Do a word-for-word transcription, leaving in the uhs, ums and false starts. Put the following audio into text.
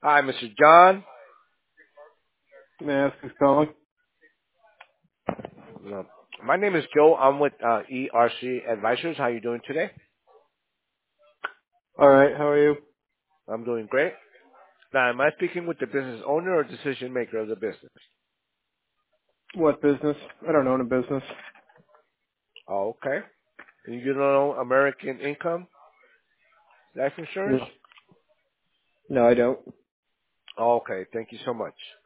Hi, Mister John. May I ask who's calling? Uh, My name is Joe. I'm with uh, E R C Advisors. How are you doing today? All right, how are you? I'm doing great. Now, am I speaking with the business owner or decision maker of the business? What business? I don't own a business. Oh, okay. And you don't know American Income Life Insurance? No, no, I don't. Oh, okay. Thank you so much.